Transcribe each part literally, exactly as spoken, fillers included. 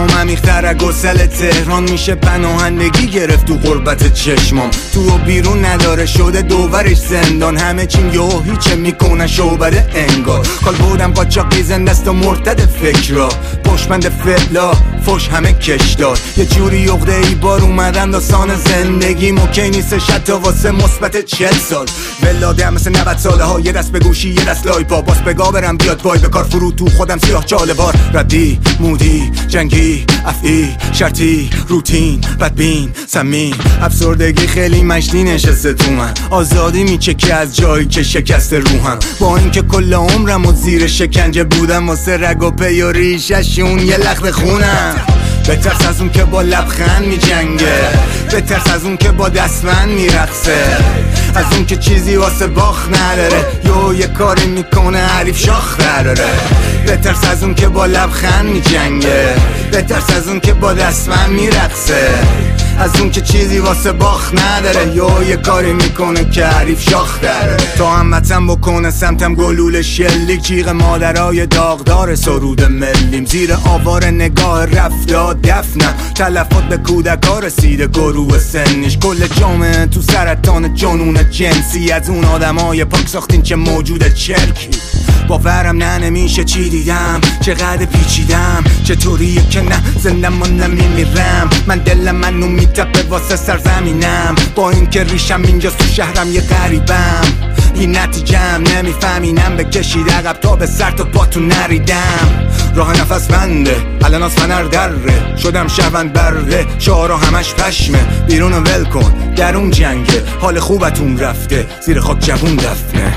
عمیق‌تر از گسل تهران میشه پناهندگی گرفت تو غربت چشمام. تو و بیرون نداره شده دوورش زندان، همه چیم یهو هیچه میکنن شعبده انگار. کال بودم قاچاقی زندست و مرتد فکرا، پشمند فعلا فش همه کش داد. یه جوری عقده ای بار اومدن داستان زندگی موکی نیستش حتی واسه مثبت چل سال. ولاده هم مثل نود ساله ها، یه دست به گوشی یه دست لایپا، باس بگا برم بیاد وای به کار فرو تو خودم سیاه چاله بار. ردی مودی جنگی افعی شرطی روتین بدبین سمین افسردگی خیلی مشتی نشسته تو من. آزادی میچکی از جایی که شکست روحم، با اینکه کل عمرم و زیر شکنجه بودم واسه رگ و پی و ریششون یه لخت خونم. بترس از اون که با لبخند میجنگه، بترس از اون که با دستمند میرقصه، از اون که چیزی واسه باخت نداره یو یه کاری میکنه حریف شاخ داره. بترس از اون که با لبخند میجنگه، بترس از اون که با دستمند میرقصه، از اون که چیزی واسه باخت نداره یو یه کاری میکنه که حریف شاخ داره. تا همتم بکنه سمتم گلول شلیک، جیغ مادرای داغدار سرود ملیم، زیر آوار نگاه رفته دفنم، تلفات به کودکا رسیده گروه سنیش. کل جامعه تو سرطان جنون جنسی، از اون آدمای پاک ساختین چه موجود چرکی. باورم نه نمیشه چی دیدم، چقدر پیچیدم، چطوریه که نه زندم و نمیمیرم. من دلم منو میتپه واسه سرزمینم، با اینکه ریشم اینجاست تو شهرم یه غریبم. بی نتیجم نمیفهمینم بکشید عقب تا به سر تا پاتون نریدم. راه نفس بنده الان از فنر دره، شدم شهوند برده شعارا همش پشمه. بیرون ول کن درون جنگه، حال خوبتون رفته زیر خاک جوون دفنه.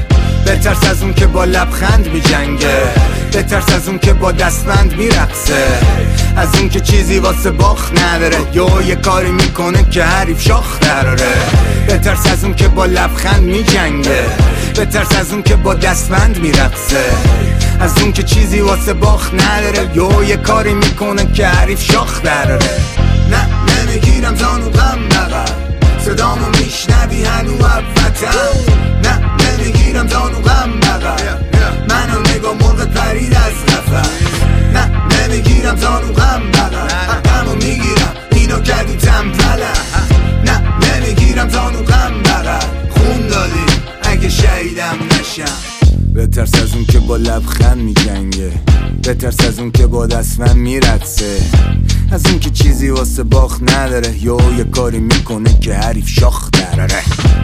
بترس از اون که با لبخند میجنگه، بترس از اون که با دستبند میرقصه، از اون که چیزی واسه باخت نداره یو یه کاری میکنه که حریف شاخ داره. بترس از اون که با لبخند میجنگه، بترس از اون که با دستبند میرقصه، از اون که چیزی واسه باخت نداره یو یه کاری میکنه که حریف شاخ داره. نه نمیگیرم زانو غم بغل، صدامو میشنوی هنو وطن. نه نمیگیرم زانو غم بغل، منو نگاه مرغ پرید از قفس. نه نمیگیرم زانو غم بغل، حقمو میگیرم اینو کردی تنبلم. نه نمیگیرم زانو غم بغل، خون دادی اگه شهیدم نشم. بترس از اون که با لبخند میجنگه، بترس از اون که با دستمند میرقصه، از اون که چیزی واسه باخت نداره یا یه کاری میکنه که حریف شاخ داره.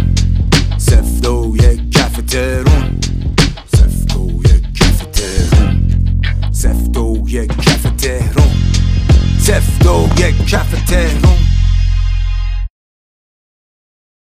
سفت و یک کف ترون، سفت و یک کف ترون، سفت و یک کف تهرون، سفت و یک کف تهرون.